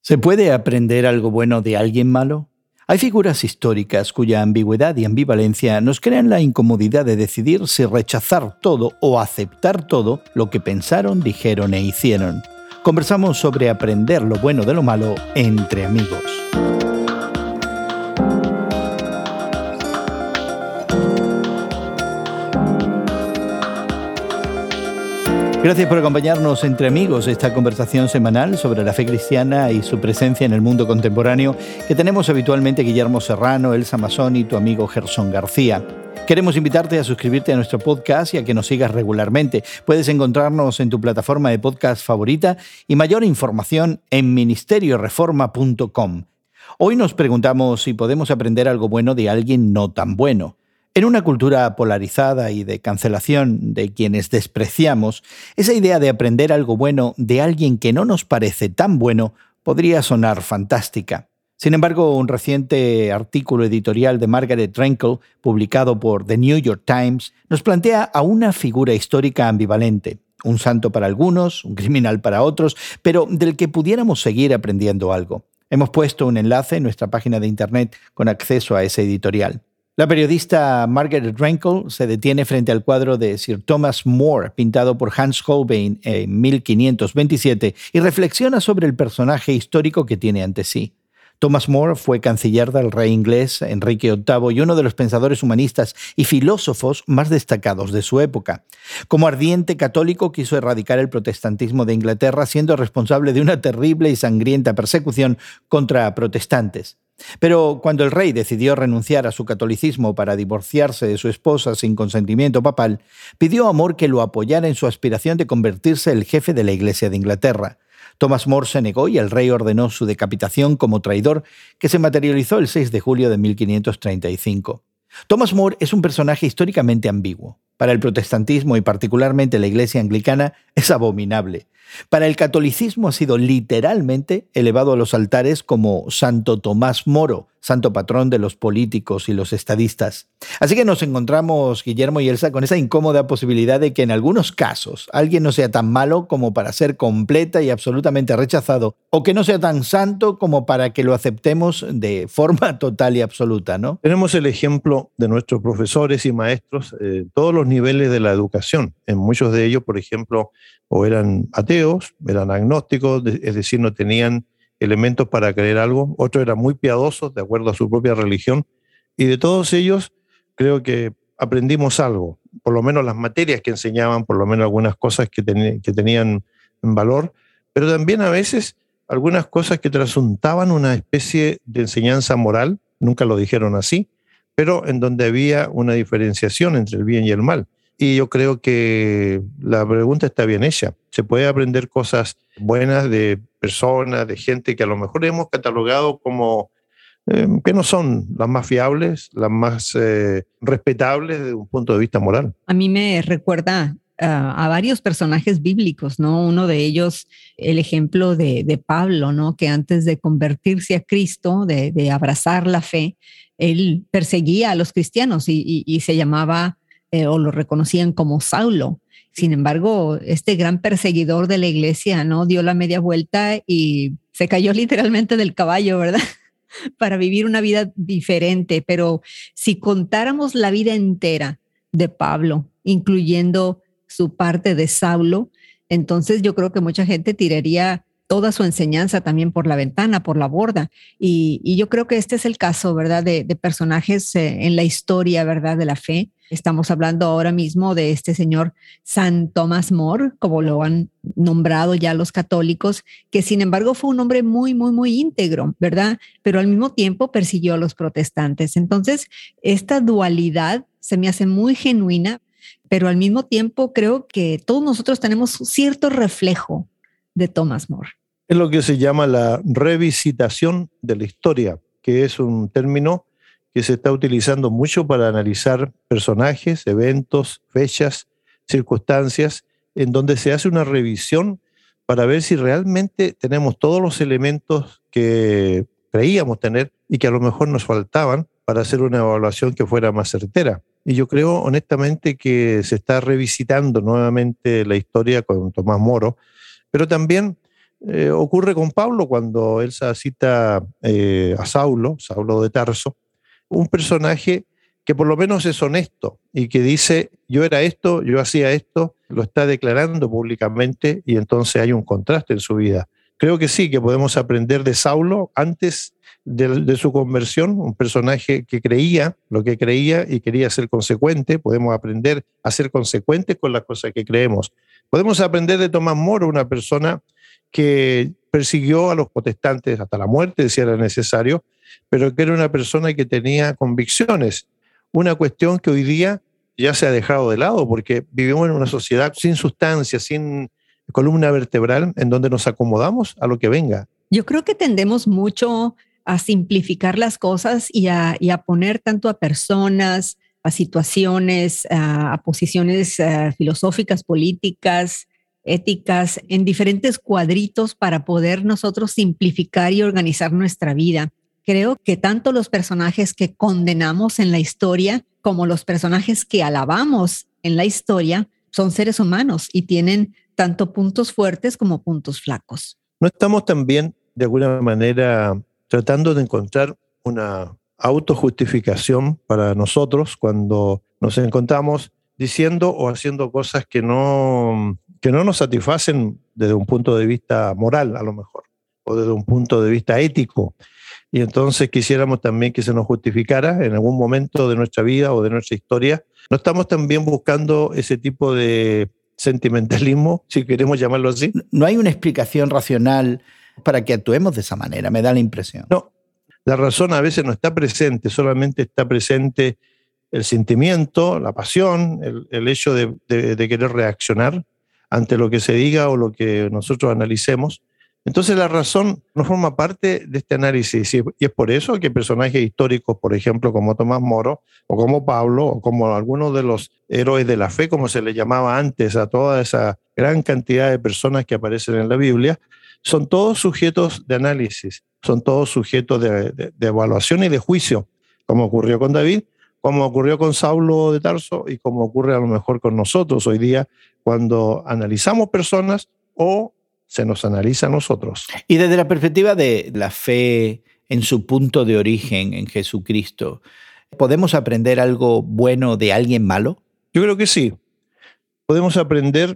¿Se puede aprender algo bueno de alguien malo? Hay figuras históricas cuya ambigüedad y ambivalencia nos crean la incomodidad de decidir si rechazar todo o aceptar todo lo que pensaron, dijeron e hicieron. Conversamos sobre aprender lo bueno de lo malo entre amigos. Gracias por acompañarnos entre amigos, esta conversación semanal sobre la fe cristiana y su presencia en el mundo contemporáneo que tenemos habitualmente Guillermo Serrano, Elsa Masón y tu amigo Gerson García. Queremos invitarte a suscribirte a nuestro podcast y a que nos sigas regularmente. Puedes encontrarnos en tu plataforma de podcast favorita y mayor información en ministerioreforma.com. Hoy nos preguntamos si podemos aprender algo bueno de alguien no tan bueno. En una cultura polarizada y de cancelación de quienes despreciamos, esa idea de aprender algo bueno de alguien que no nos parece tan bueno podría sonar fantástica. Sin embargo, un reciente artículo editorial de Margaret Drenkel, publicado por The New York Times, nos plantea a una figura histórica ambivalente, un santo para algunos, un criminal para otros, pero del que pudiéramos seguir aprendiendo algo. Hemos puesto un enlace en nuestra página de internet con acceso a ese editorial. La periodista Margaret Drenkel se detiene frente al cuadro de Sir Thomas More, pintado por Hans Holbein en 1527, y reflexiona sobre el personaje histórico que tiene ante sí. Thomas More fue canciller del rey inglés Enrique VIII y uno de los pensadores humanistas y filósofos más destacados de su época. Como ardiente católico quiso erradicar el protestantismo de Inglaterra, siendo responsable de una terrible y sangrienta persecución contra protestantes. Pero cuando el rey decidió renunciar a su catolicismo para divorciarse de su esposa sin consentimiento papal, pidió a More que lo apoyara en su aspiración de convertirse en el jefe de la Iglesia de Inglaterra. Thomas More se negó y el rey ordenó su decapitación como traidor, que se materializó el 6 de julio de 1535. Thomas More es un personaje históricamente ambiguo. Para el protestantismo y particularmente la Iglesia anglicana es abominable. Para el catolicismo ha sido literalmente elevado a los altares como Santo Tomás Moro, santo patrón de los políticos y los estadistas. Así que nos encontramos, Guillermo y Elsa, con esa incómoda posibilidad de que en algunos casos alguien no sea tan malo como para ser completa y absolutamente rechazado, o que no sea tan santo como para que lo aceptemos de forma total y absoluta, ¿no? Tenemos el ejemplo de nuestros profesores y maestros en todos los niveles de la educación. En muchos de ellos, por ejemplo, o eran ateos, eran agnósticos, es decir, no tenían elementos para creer algo. Otros eran muy piadosos, de acuerdo a su propia religión. Y de todos ellos, creo que aprendimos algo. Por lo menos las materias que enseñaban, por lo menos algunas cosas que tenían valor, pero también a veces algunas cosas que trasuntaban una especie de enseñanza moral, nunca lo dijeron así, pero en donde había una diferenciación entre el bien y el mal. Y yo creo que la pregunta está bien hecha. Se puede aprender cosas buenas de personas, de gente que a lo mejor hemos catalogado como que no son las más fiables, las más respetables desde un punto de vista moral. A mí me recuerda a varios personajes bíblicos, ¿no? Uno de ellos, el ejemplo de Pablo, ¿no? Que antes de convertirse a Cristo, de abrazar la fe, él perseguía a los cristianos y se llamaba o lo reconocían como Saulo. Sin embargo, este gran perseguidor de la iglesia, ¿no? Dio la media vuelta y se cayó literalmente del caballo, ¿verdad? Para vivir una vida diferente. Pero si contáramos la vida entera de Pablo, incluyendo su parte de Saulo, entonces yo creo que mucha gente tiraría toda su enseñanza también por la ventana, por la borda. Y yo creo que este es el caso, ¿verdad? De personajes en la historia, ¿verdad? De la fe. Estamos hablando ahora mismo de este señor San Thomas More, como lo han nombrado ya los católicos, que sin embargo fue un hombre muy, muy, muy íntegro, ¿verdad? Pero al mismo tiempo persiguió a los protestantes. Entonces, esta dualidad se me hace muy genuina, pero al mismo tiempo creo que todos nosotros tenemos cierto reflejo de Thomas More. Es lo que se llama la revisitación de la historia, que es un término que se está utilizando mucho para analizar personajes, eventos, fechas, circunstancias, en donde se hace una revisión para ver si realmente tenemos todos los elementos que creíamos tener y que a lo mejor nos faltaban para hacer una evaluación que fuera más certera. Y yo creo honestamente que se está revisitando nuevamente la historia con Tomás Moro, pero también Ocurre con Pablo cuando él cita a Saulo de Tarso, un personaje que por lo menos es honesto y que dice, yo era esto, yo hacía esto, lo está declarando públicamente y entonces hay un contraste en su vida. Creo que sí, que podemos aprender de Saulo antes de su conversión, un personaje que creía lo que creía y quería ser consecuente. Podemos aprender a ser consecuentes con las cosas que creemos. Podemos aprender de Tomás Moro, una persona que persiguió a los protestantes hasta la muerte, si era necesario, pero que era una persona que tenía convicciones. Una cuestión que hoy día ya se ha dejado de lado, porque vivimos en una sociedad sin sustancia, sin columna vertebral, en donde nos acomodamos a lo que venga. Yo creo que tendemos mucho a simplificar las cosas y a poner tanto a personas, a situaciones, a posiciones filosóficas, políticas, éticas, en diferentes cuadritos para poder nosotros simplificar y organizar nuestra vida. Creo que tanto los personajes que condenamos en la historia como los personajes que alabamos en la historia son seres humanos y tienen tanto puntos fuertes como puntos flacos. ¿No estamos también, de alguna manera, tratando de encontrar una autojustificación para nosotros cuando nos encontramos diciendo o haciendo cosas que no nos satisfacen desde un punto de vista moral, a lo mejor, o desde un punto de vista ético? Y entonces quisiéramos también que se nos justificara en algún momento de nuestra vida o de nuestra historia. ¿No estamos también buscando ese tipo de sentimentalismo, si queremos llamarlo así? No hay una explicación racional para que actuemos de esa manera, me da la impresión. No, la razón a veces no está presente, solamente está presente el sentimiento, la pasión, el hecho de querer reaccionar ante lo que se diga o lo que nosotros analicemos. Entonces la razón no forma parte de este análisis y es por eso que personajes históricos, por ejemplo, como Tomás Moro o como Pablo o como algunos de los héroes de la fe, como se les llamaba antes a toda esa gran cantidad de personas que aparecen en la Biblia, son todos sujetos de análisis, son todos sujetos de evaluación y de juicio, como ocurrió con David, como ocurrió con Saulo de Tarso y como ocurre a lo mejor con nosotros hoy día cuando analizamos personas o se nos analiza a nosotros. Y desde la perspectiva de la fe en su punto de origen, en Jesucristo, ¿podemos aprender algo bueno de alguien malo? Yo creo que sí. Podemos aprender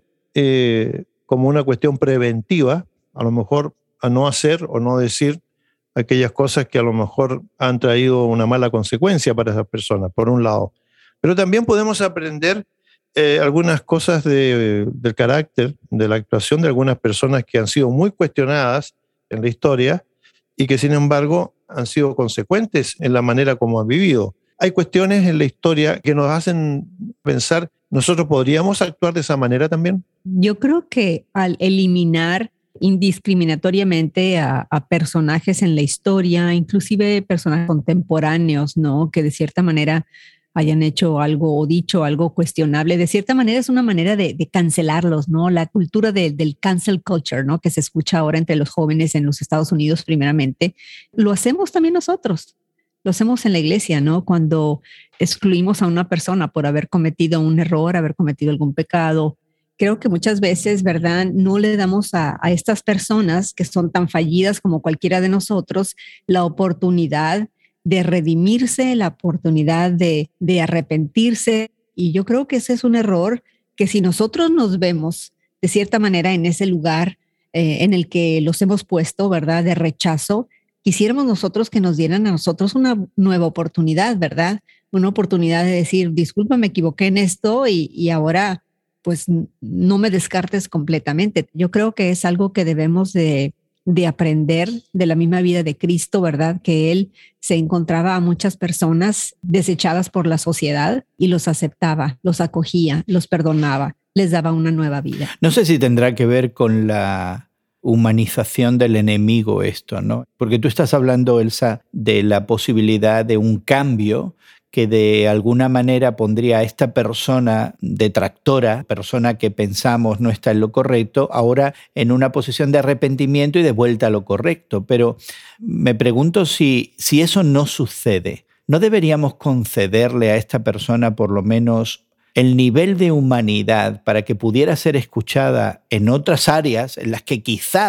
como una cuestión preventiva, a lo mejor a no hacer o no decir aquellas cosas que a lo mejor han traído una mala consecuencia para esas personas, por un lado. Pero también podemos aprender algunas cosas del carácter, de la actuación de algunas personas que han sido muy cuestionadas en la historia y que sin embargo han sido consecuentes en la manera como han vivido. Hay cuestiones en la historia que nos hacen pensar, ¿nosotros podríamos actuar de esa manera también? Yo creo que al eliminar indiscriminatoriamente a personajes en la historia, inclusive personajes contemporáneos, ¿no? Que de cierta manera hayan hecho algo o dicho algo cuestionable, de cierta manera es una manera de cancelarlos, ¿no? La cultura del cancel culture, ¿no? Que se escucha ahora entre los jóvenes en los Estados Unidos primeramente, lo hacemos también nosotros. Lo hacemos en la iglesia, ¿no? Cuando excluimos a una persona por haber cometido un error, haber cometido algún pecado. Creo que muchas veces, ¿verdad? No le damos a estas personas que son tan fallidas como cualquiera de nosotros la oportunidad de redimirse, la oportunidad de arrepentirse. Y yo creo que ese es un error que si nosotros nos vemos de cierta manera en ese lugar en el que los hemos puesto, ¿verdad? De rechazo, quisiéramos nosotros que nos dieran a nosotros una nueva oportunidad, ¿verdad? Una oportunidad de decir, disculpa, me equivoqué en esto y ahora pues no me descartes completamente. Yo creo que es algo que debemos de aprender de la misma vida de Cristo, ¿verdad? Que Él se encontraba a muchas personas desechadas por la sociedad y los aceptaba, los acogía, los perdonaba, les daba una nueva vida. No sé si tendrá que ver con la humanización del enemigo esto, ¿no? Porque tú estás hablando, Elsa, de la posibilidad de un cambio que de alguna manera pondría a esta persona detractora, persona que pensamos no está en lo correcto, ahora en una posición de arrepentimiento y de vuelta a lo correcto. Pero me pregunto si eso no sucede, ¿no deberíamos concederle a esta persona por lo menos el nivel de humanidad para que pudiera ser escuchada en otras áreas en las que quizás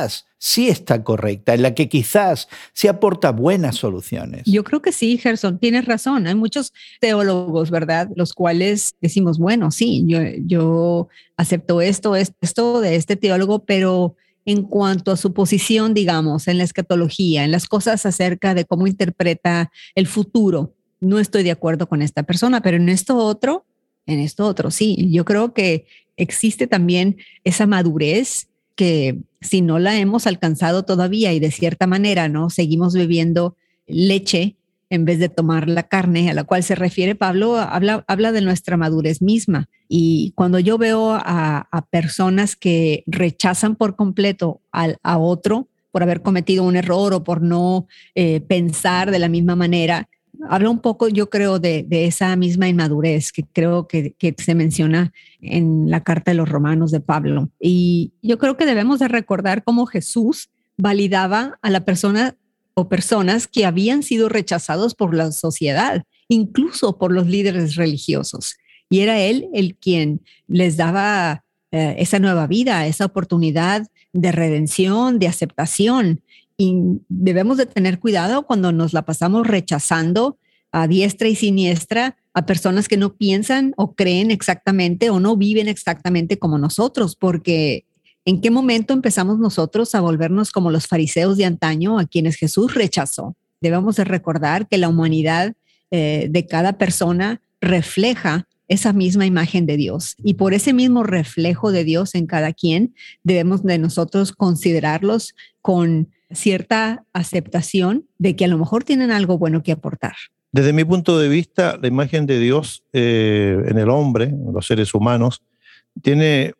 sí está correcta, en la que quizás sí aporta buenas soluciones. Yo creo que sí, Gerson, tienes razón. Hay muchos teólogos, ¿verdad? Los cuales decimos, bueno, sí, yo acepto esto de este teólogo, pero en cuanto a su posición, digamos, en la escatología, en las cosas acerca de cómo interpreta el futuro, no estoy de acuerdo con esta persona, pero en esto otro, sí. Yo creo que existe también esa madurez que si no la hemos alcanzado todavía y de cierta manera, ¿no? Seguimos bebiendo leche en vez de tomar la carne a la cual se refiere Pablo, habla de nuestra madurez misma. Y cuando yo veo a personas que rechazan por completo a otro por haber cometido un error o por no pensar de la misma manera, habla un poco, yo creo, de esa misma inmadurez que creo que se menciona en la carta de los Romanos de Pablo. Y yo creo que debemos de recordar cómo Jesús validaba a la persona o personas que habían sido rechazados por la sociedad, incluso por los líderes religiosos. Y era él el quien les daba esa nueva vida, esa oportunidad de redención, de aceptación. Y debemos de tener cuidado cuando nos la pasamos rechazando a diestra y siniestra a personas que no piensan o creen exactamente o no viven exactamente como nosotros, porque ¿en qué momento empezamos nosotros a volvernos como los fariseos de antaño a quienes Jesús rechazó? Debemos de recordar que la humanidad de cada persona refleja esa misma imagen de Dios, y por ese mismo reflejo de Dios en cada quien debemos de nosotros considerarlos con cierta aceptación de que a lo mejor tienen algo bueno que aportar. Desde mi punto de vista, la imagen de Dios en el hombre, en los seres humanos, tiene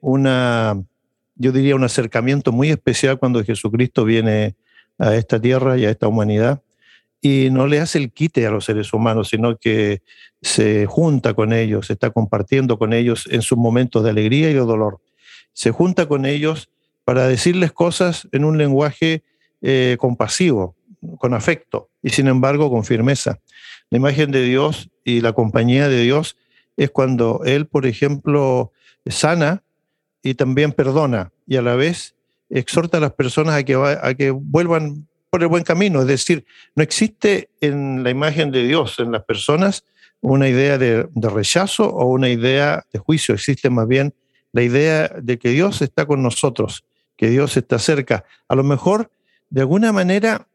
yo diría, un acercamiento muy especial cuando Jesucristo viene a esta tierra y a esta humanidad, y no le hace el quite a los seres humanos, sino que se junta con ellos, está compartiendo con ellos en sus momentos de alegría y de dolor. Se junta con ellos para decirles cosas en un lenguaje compasivo, con afecto, y sin embargo con firmeza. La imagen de Dios y la compañía de Dios es cuando Él, por ejemplo, sana y también perdona, y a la vez exhorta a las personas a que vuelvan por el buen camino. Es decir, no existe en la imagen de Dios, en las personas, una idea de rechazo o una idea de juicio. Existe más bien la idea de que Dios está con nosotros, que Dios está cerca. A lo mejor, de alguna manera,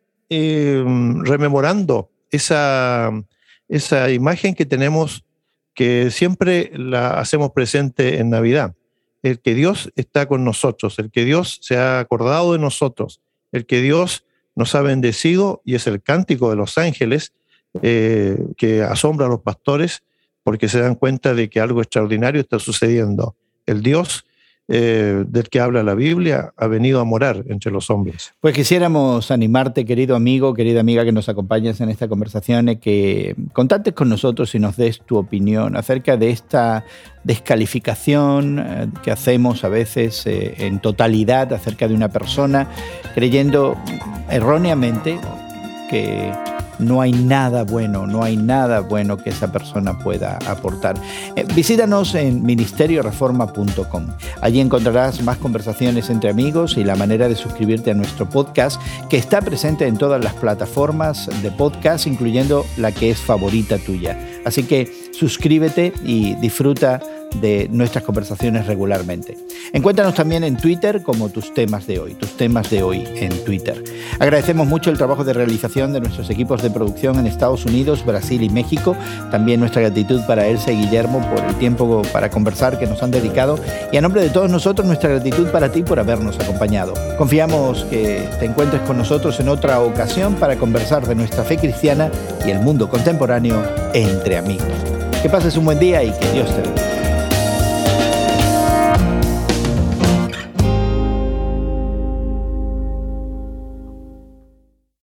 rememorando esa imagen que tenemos, que siempre la hacemos presente en Navidad. El que Dios está con nosotros, el que Dios se ha acordado de nosotros, el que Dios nos ha bendecido, y es el cántico de los ángeles que asombra a los pastores porque se dan cuenta de que algo extraordinario está sucediendo. El Dios del que habla la Biblia ha venido a morar entre los hombres. Pues quisiéramos animarte, querido amigo, querida amiga que nos acompañas en esta conversación, que contactes con nosotros y nos des tu opinión acerca de esta descalificación que hacemos a veces en totalidad acerca de una persona, creyendo erróneamente que no hay nada bueno que esa persona pueda aportar. Visítanos en ministerioreforma.com. Allí encontrarás más conversaciones entre amigos y la manera de suscribirte a nuestro podcast, que está presente en todas las plataformas de podcast, incluyendo la que es favorita tuya. Así que suscríbete y disfruta de nuestras conversaciones regularmente. Encuéntranos también en Twitter como tus temas de hoy en Twitter. Agradecemos mucho el trabajo de realización de nuestros equipos de producción en Estados Unidos, Brasil y México. También nuestra gratitud para Elsa y Guillermo por el tiempo para conversar que nos han dedicado, y a nombre de todos nosotros nuestra gratitud para ti por habernos acompañado. Confiamos que te encuentres con nosotros en otra ocasión para conversar de nuestra fe cristiana y el mundo contemporáneo entre amigos. Que pases un buen día y que Dios te bendiga.